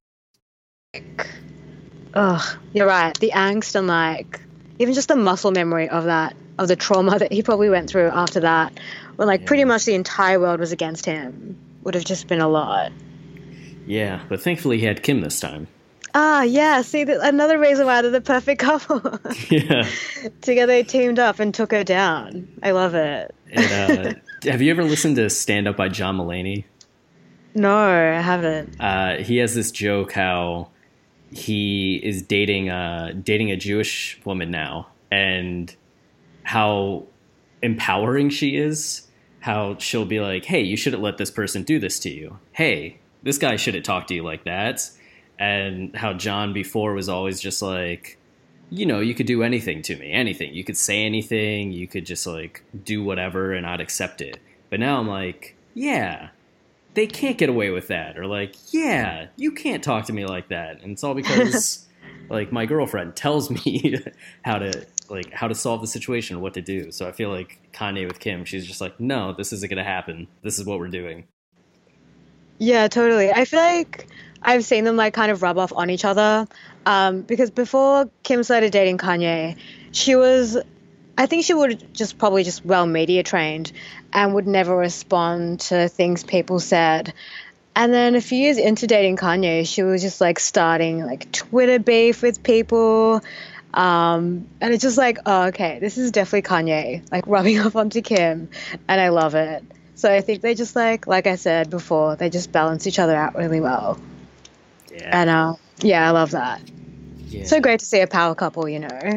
ugh, you're right. The angst and like even just the muscle memory of that, of the trauma that he probably went through after that, when like Yeah. pretty much the entire world was against him, would have just been a lot. Yeah, but thankfully he had Kim this time. Ah, yeah. See, th- another reason why they're the perfect couple. Yeah. Together they teamed up and took her down. I love it. And, uh, have you ever listened to Stand Up by John Mulaney? No, I haven't. Uh, he has this joke how he is dating uh, dating a Jewish woman now, and how empowering she is. How she'll be like, "Hey, you shouldn't let this person do this to you. Hey, this guy shouldn't talk to you like that." And how John before was always just like, you know, you could do anything to me, anything. You could say anything. You could just like do whatever, and I'd accept it. But now I'm like, yeah. They can't get away with that. Or like, yeah, you can't talk to me like that. And it's all because like my girlfriend tells me how to like how to solve the situation or what to do. So I feel like Kanye with Kim, she's just like, no, this isn't gonna happen. This is what we're doing. Yeah, totally. I feel like I've seen them like kind of rub off on each other. Um, because before Kim started dating Kanye, she was, I think she would just probably just well media trained and would never respond to things people said. And then a few years into dating Kanye, she was just like starting like Twitter beef with people. Um, and it's just like, oh, okay, this is definitely Kanye, like rubbing off onto Kim. And I love it. So I think they just like, like I said before, they just balance each other out really well. Yeah. And uh, yeah, I love that. Yeah. So great to see a power couple, you know.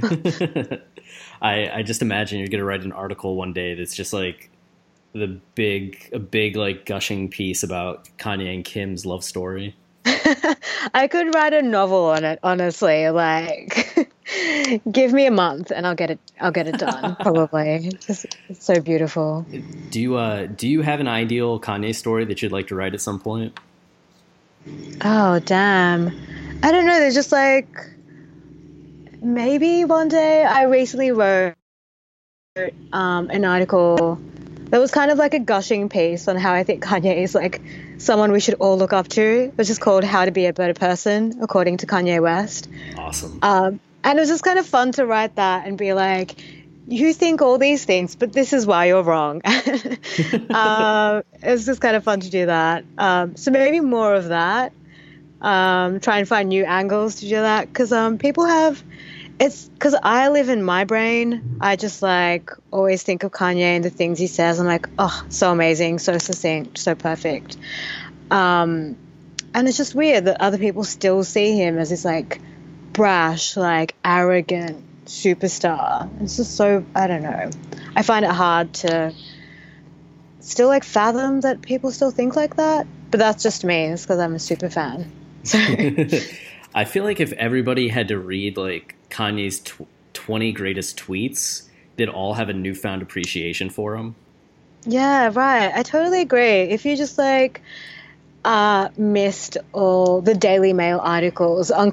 I, I just imagine you're gonna write an article one day that's just like the big a big like gushing piece about Kanye and Kim's love story. I could write a novel on it, honestly. Like, give me a month and I'll get it. I'll get it done. Probably. It's, it's so beautiful. Do you uh do you have an ideal Kanye story that you'd like to write at some point? Oh damn! I don't know. There's just like maybe one day. I recently wrote um, an article that was kind of like a gushing piece on how I think Kanye is like someone we should all look up to, which is called "How to Be a Better Person," according to Kanye West. Awesome. Um, and it was just kind of fun to write that and be like, you think all these things, but this is why you're wrong. um, it was just kind of fun to do that. Um, so maybe more of that. Um, try and find new angles to do that. Because um, people have, it's because I live in my brain. I just like always think of Kanye and the things he says. I'm like, oh, so amazing, so succinct, so perfect. Um, and it's just weird that other people still see him as this like brash, like arrogant superstar. It's just so, I don't know. I find it hard to still like fathom that people still think like that. But that's just me. It's because I'm a super fan. So. I feel like if everybody had to read like Kanye's tw- twenty greatest tweets, they'd all have a newfound appreciation for him. Yeah, right. I totally agree. If you just like uh, missed all the Daily Mail articles on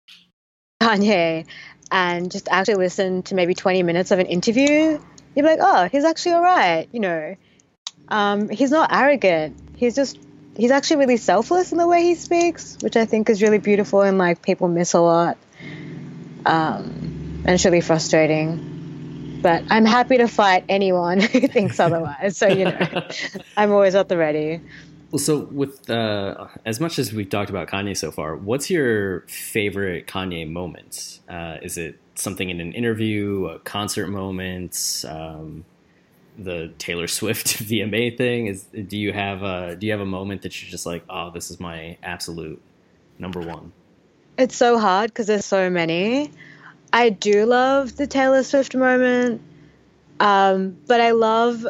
Kanye and just actually listened to maybe twenty minutes of an interview, you'd be like, oh, he's actually all right. You know, um, he's not arrogant. He's just, he's actually really selfless in the way he speaks, which I think is really beautiful and like people miss a lot. Um, and it's really frustrating. But I'm happy to fight anyone who thinks otherwise. So, you know, I'm always at the ready. Well, so with uh, as much as we've talked about Kanye so far, what's your favorite Kanye moment? Uh, is it something in an interview, a concert moment, um, the Taylor Swift V M A thing? Is do you have a do you have a moment that you're just like, oh, this is my absolute number one? It's so hard because there's so many. I do love the Taylor Swift moment, um, but I love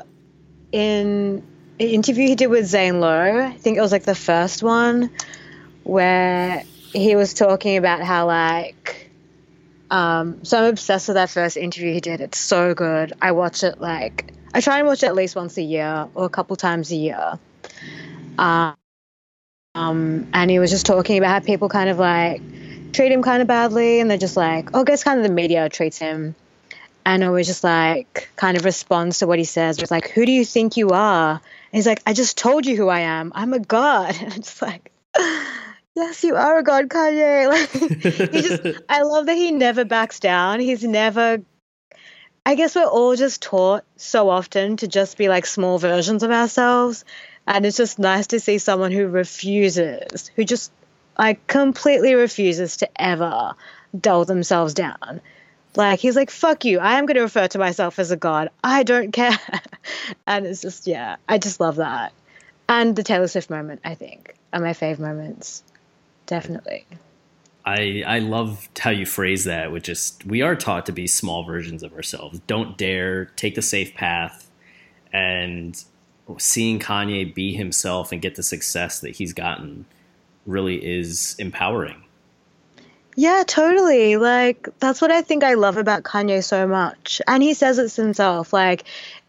in an interview he did with Zane Lowe, I think it was like the first one, where he was talking about how like, um, so I'm obsessed with that first interview he did. It's so good. I watch it like, I try and watch it at least once a year or a couple times a year. Um, um, and he was just talking about how people kind of like treat him kind of badly, and they're just like, oh, I guess kind of the media treats him, and always just like kind of responds to what he says with like, who do you think you are? And he's like, I just told you who I am. I'm a god. And I'm just like, yes, you are a god, Kanye. Like, he just, I love that he never backs down. He's never, I guess we're all just taught so often to just be like small versions of ourselves, and it's just nice to see someone who refuses, who just like completely refuses to ever dull themselves down. Like, he's like, fuck you, I am going to refer to myself as a god. I don't care. And it's just, yeah, I just love that. And the Taylor Swift moment, I think, are my fave moments. Definitely. I I love how you phrase that with just, we are taught to be small versions of ourselves. Don't dare take the safe path. And seeing Kanye be himself and get the success that he's gotten really is empowering. Yeah, totally. Like, that's what I think I love about Kanye so much. And he says it himself. Like,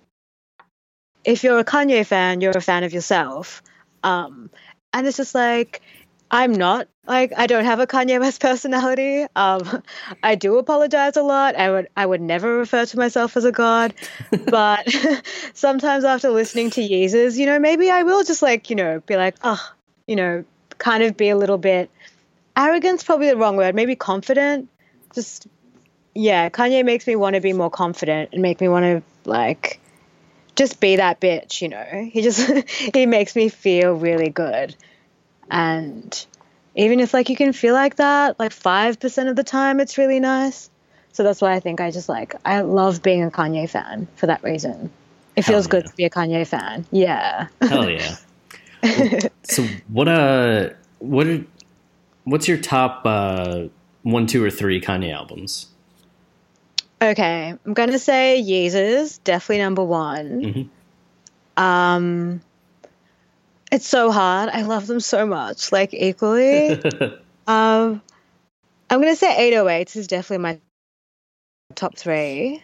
if you're a Kanye fan, you're a fan of yourself. Um, and it's just like, I'm not. Like, I don't have a Kanye West personality. Um, I do apologize a lot. I would I would never refer to myself as a god. But sometimes after listening to Yeezus, you know, maybe I will just like, you know, be like, oh, you know, kind of be a little bit, arrogant's probably the wrong word, maybe confident. Just, yeah, Kanye makes me want to be more confident and make me want to, like, just be that bitch, you know. He just, he makes me feel really good. And even if, like, you can feel like that, like, five percent of the time, it's really nice. So that's why I think I just, like, I love being a Kanye fan for that reason. It feels Hell yeah. good to be a Kanye fan. Yeah. Hell yeah. Well, so what uh what are, what's your top uh one, two, or three Kanye albums? Okay, I'm gonna say Yeezus, definitely number one. Mm-hmm. Um, it's so hard. I love them so much, like equally. um, I'm gonna say eight oh eights is definitely my top three.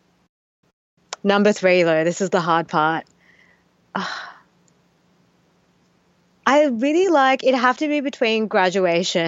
Number three, though, this is the hard part. Uh, I really like, it'd have to be between Graduation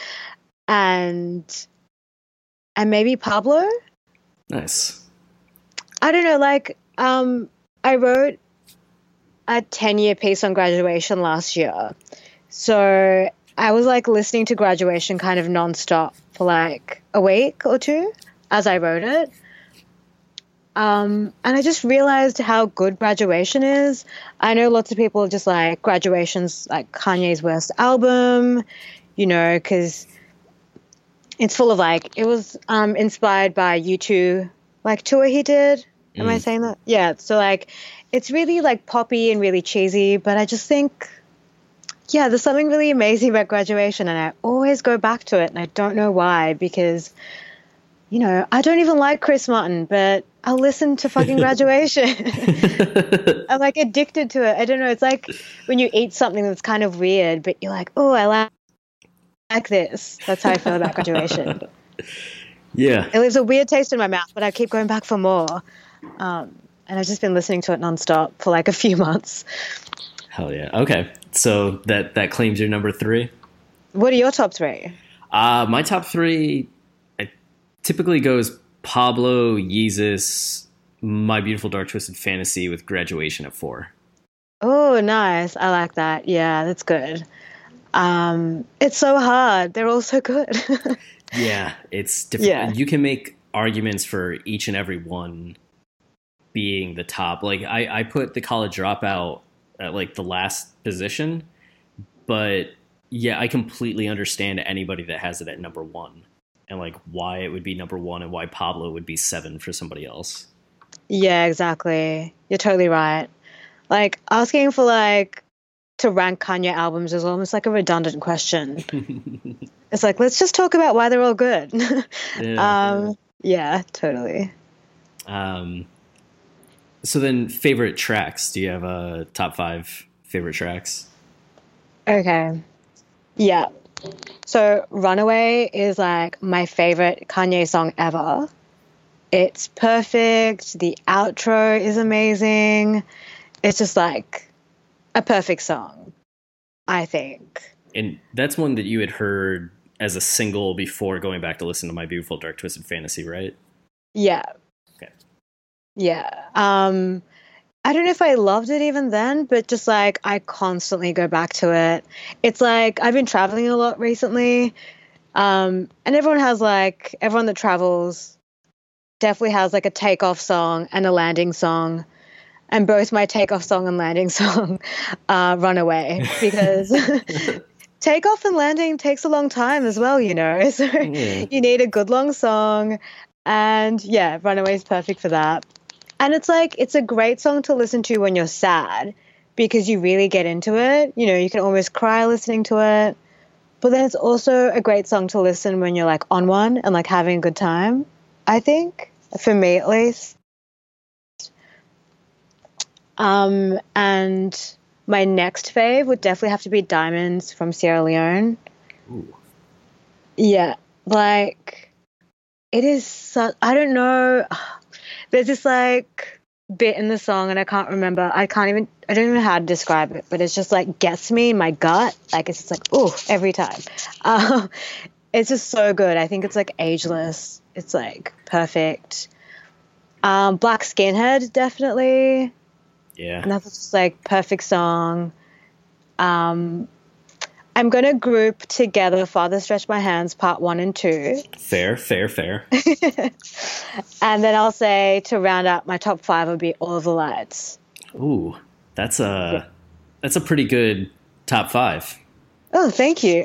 and and maybe Pablo. Nice. I don't know, like, um, I wrote a ten-year piece on Graduation last year. So I was, like, listening to Graduation kind of nonstop for, like, a week or two as I wrote it. Um, and I just realized how good Graduation is. I know lots of people just like, Graduation's like Kanye's worst album, you know, because it's full of like, it was um, inspired by U two, like, tour he did. Am mm. I saying that? Yeah. So like, it's really like poppy and really cheesy, but I just think, yeah, there's something really amazing about Graduation, and I always go back to it, and I don't know why, because you know, I don't even like Chris Martin, but I'll listen to fucking Graduation. I'm like addicted to it. I don't know. It's like when you eat something that's kind of weird, but you're like, oh, I like, like this. That's how I feel about Graduation. Yeah. It leaves a weird taste in my mouth, but I keep going back for more. Um, and I've just been listening to it nonstop for like a few months. Hell yeah. Okay. So that, that claims your number three. What are your top three? Uh, my top three it typically goes Pablo, Yeezus, My Beautiful Dark Twisted Fantasy with Graduation at four. Oh, nice. I like that. Yeah, that's good. Um, it's so hard. They're all so good. Yeah, it's different. Yeah. You can make arguments for each and every one being the top. Like I, I put The College Dropout at like the last position, but yeah, I completely understand anybody that has it at number one and like why it would be number one and why Pablo would be seven for somebody else. Yeah, exactly. You're totally right. Like asking for like to rank Kanye albums is almost like a redundant question. It's like, let's just talk about why they're all good. Yeah, um, yeah, totally. Um, so then favorite tracks, do you have a top five favorite tracks? Okay. Yeah. So Runaway is like my favorite Kanye song ever. It's perfect. The outro is amazing. It's just like a perfect song, I think. And that's one that you had heard as a single before going back to listen to My Beautiful Dark Twisted Fantasy, right? Yeah. Okay. Yeah. Um, I don't know if I loved it even then, but just like I constantly go back to it. It's like I've been traveling a lot recently. Um, and everyone has like, everyone that travels definitely has like a takeoff song and a landing song. And both my takeoff song and landing song are Runaway because takeoff and landing takes a long time as well, you know. So Yeah. you need a good long song. And yeah, Runaway is perfect for that. And it's like, it's a great song to listen to when you're sad because you really get into it. You know, you can almost cry listening to it. But then it's also a great song to listen when you're like on one and like having a good time, I think, for me at least. Um, and my next fave would definitely have to be Diamonds from Sierra Leone. Ooh. Yeah, like it is such, I don't know. There's this like bit in the song and I can't remember. I can't even, I don't even know how to describe it, but it's just like gets me in my gut. Like it's just like, ooh, every time. Um, it's just so good. I think it's like ageless. It's like perfect. Um, Black Skinhead, definitely. Yeah. And that's just like perfect song. Um, I'm going to group together Father Stretch My Hands part one and two. Fair, fair, fair. And then I'll say to round out my top five would be All of the Lights. Ooh, that's a, that's a pretty good top five. Oh, thank you.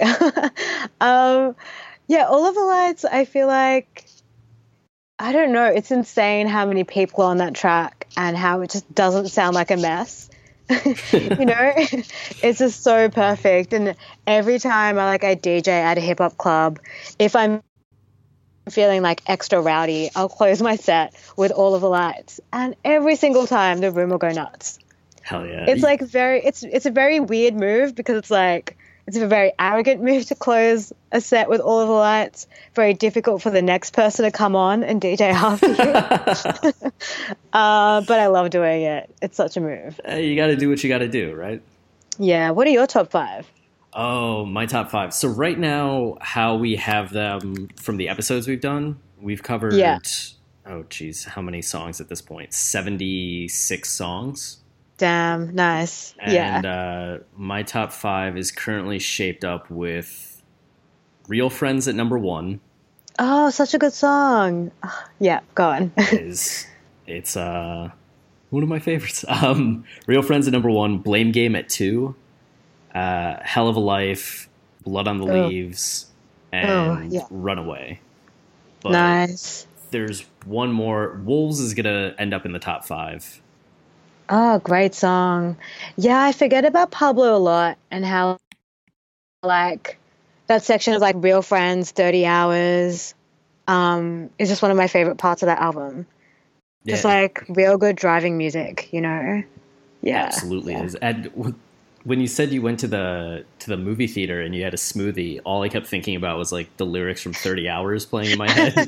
um, yeah, All of the Lights, I feel like, I don't know, it's insane how many people are on that track and how it just doesn't sound like a mess. You know, it's just so perfect. And every time I like I D J at a hip hop club, if I'm feeling like extra rowdy, I'll close my set with All of the Lights, and every single time the room will go nuts. Hell yeah. It's like very, it's it's a very weird move because it's like it's a very arrogant move to close a set with All of the Lights. Very difficult for the next person to come on and D J after you. uh, but I love doing it. It's such a move. Uh, you got to do what you got to do, right? Yeah. What are your top five? Oh, my top five. So right now, how we have them from the episodes we've done, we've covered, Yeah. oh, geez, how many songs at this point? seventy-six songs. Damn, nice. And yeah. uh, my top five is currently shaped up with Real Friends at number one. Oh, such a good song. Yeah, go on. is It's uh, one of my favorites. Um, Real Friends at number one, Blame Game at two, uh, Hell of a Life, Blood on the Oh. Leaves, and Oh, yeah. Runaway. But Nice. there's one more. Wolves is going to end up in the top five. Oh, great song. Yeah, I forget about Pablo a lot and how, like, that section of, like, Real Friends, thirty hours, um, is just one of my favorite parts of that album. Yeah, Just like real good driving music, you know? Yeah. absolutely yeah. is. And w- when you said you went to the to the movie theater and you had a smoothie, all I kept thinking about was like the lyrics from thirty hours playing in my head.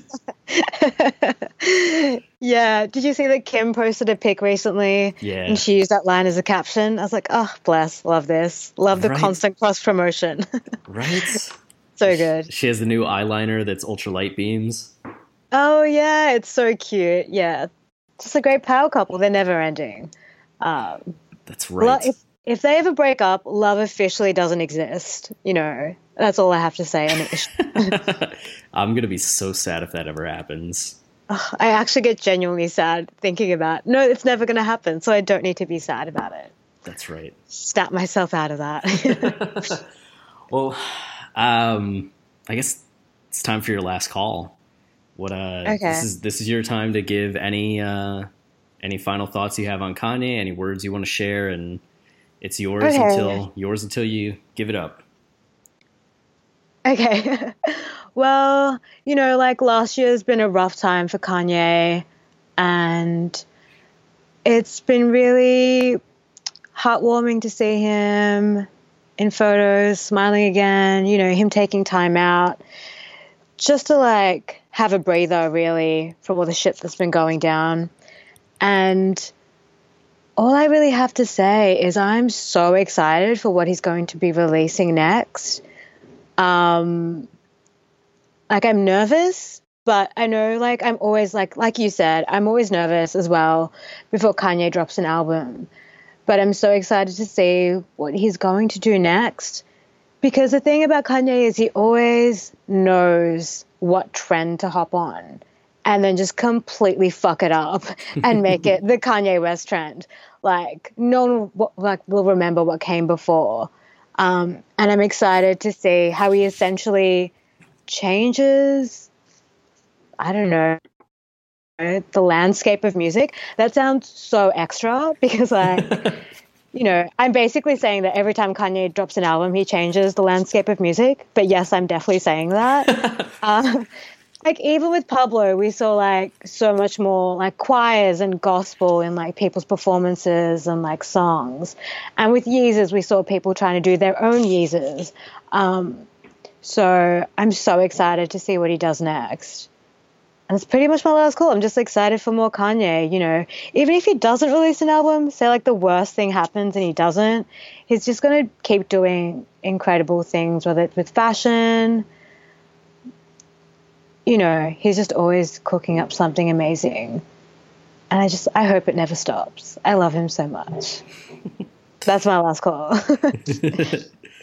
Yeah. Did you see that Kim posted a pic recently? Yeah. And she used that line as a caption? I was like, oh, bless. Love this. Love the Right. constant cross promotion. Right? So good. She has the new eyeliner that's ultra light beams. Oh, yeah. It's so cute. Yeah. Just a great power couple. They're never ending. Um, That's lo- right. if, if they ever break up, love officially doesn't exist. You know, that's all I have to say. on it. I'm going to be so sad if that ever happens. I actually get genuinely sad thinking about, no, it's never going to happen, so I don't need to be sad about it. That's right. Snap myself out of that. Well, um, I guess it's time for your last call. What uh Okay. this is this is your time to give any uh any final thoughts you have on Kanye, any words you want to share, and it's yours Okay. until yours until you give it up. Okay. Well, you know, like last year's been a rough time for Kanye, and it's been really heartwarming to see him in photos smiling again, you know, him taking time out just to like have a breather really from all the shit that's been going down. And all I really have to say is I'm so excited for what he's going to be releasing next. Um, like I'm nervous, but I know like I'm always like, like you said, I'm always nervous as well before Kanye drops an album. But I'm so excited to see what he's going to do next. Because the thing about Kanye is he always knows what trend to hop on and then just completely fuck it up and make it the Kanye West trend. Like no one like will remember what came before. Um, and I'm excited to see how he essentially changes, I don't know, the landscape of music. That sounds so extra because like, you know, I'm basically saying that every time Kanye drops an album, he changes the landscape of music. But yes, I'm definitely saying that. uh, like even with Pablo, we saw like so much more like choirs and gospel in like people's performances and like songs. And with Yeezus, we saw people trying to do their own Yeezus. Um, so I'm so excited to see what he does next. And it's pretty much my last call. I'm just excited for more Kanye, you know. Even if he doesn't release an album, say like the worst thing happens and he doesn't, he's just going to keep doing incredible things, whether it's with fashion. You know, he's just always cooking up something amazing. And I just, I hope it never stops. I love him so much. That's my last call.